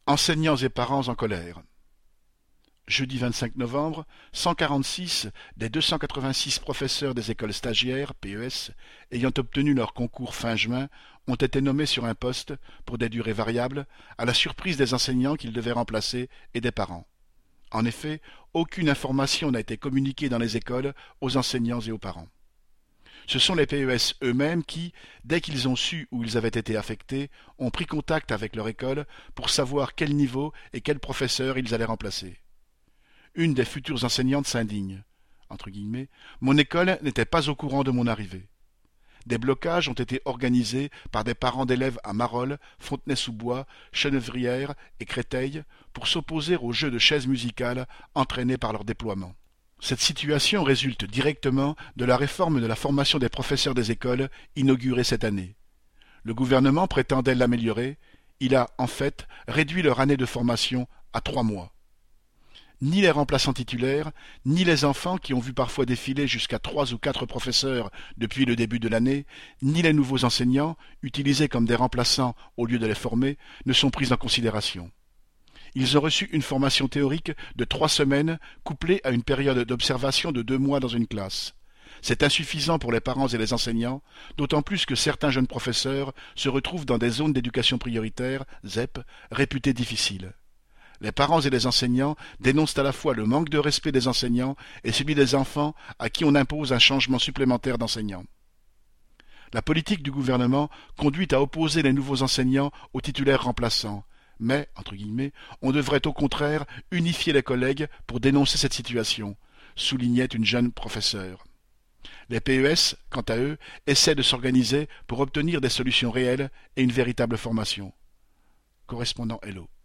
Enseignants et parents en colère. Jeudi 25 novembre, 146 des 286 professeurs des écoles stagiaires, PES, ayant obtenu leur concours fin juin, ont été nommés sur un poste, pour des durées variables, à la surprise des enseignants qu'ils devaient remplacer et des parents. En effet, aucune information n'a été communiquée dans les écoles aux enseignants et aux parents. Ce sont les PES eux-mêmes qui, dès qu'ils ont su où ils avaient été affectés, ont pris contact avec leur école pour savoir quel niveau et quel professeur ils allaient remplacer. Une des futures enseignantes s'indigne. Entre guillemets, mon école n'était pas au courant de mon arrivée. Des blocages ont été organisés par des parents d'élèves à Marolles, Fontenay-sous-Bois, Chenevrières et Créteil pour s'opposer aux jeux de chaises musicales entraînés par leur déploiement. Cette situation résulte directement de la réforme de la formation des professeurs des écoles inaugurée cette année. Le gouvernement prétendait l'améliorer, il a, en fait, réduit leur année de formation à 3 mois. Ni les remplaçants titulaires, ni les enfants qui ont vu parfois défiler jusqu'à 3 ou 4 professeurs depuis le début de l'année, ni les nouveaux enseignants, utilisés comme des remplaçants au lieu de les former, ne sont pris en considération. Ils ont reçu une formation théorique de 3 semaines, couplée à une période d'observation de 2 mois dans une classe. C'est insuffisant pour les parents et les enseignants, d'autant plus que certains jeunes professeurs se retrouvent dans des zones d'éducation prioritaire, ZEP, réputées difficiles. Les parents et les enseignants dénoncent à la fois le manque de respect des enseignants et celui des enfants à qui on impose un changement supplémentaire d'enseignants. La politique du gouvernement conduit à opposer les nouveaux enseignants aux titulaires remplaçants. Mais, entre guillemets, on devrait au contraire unifier les collègues pour dénoncer cette situation, soulignait une jeune professeure. Les PES, quant à eux, essaient de s'organiser pour obtenir des solutions réelles et une véritable formation. Correspondant Hello.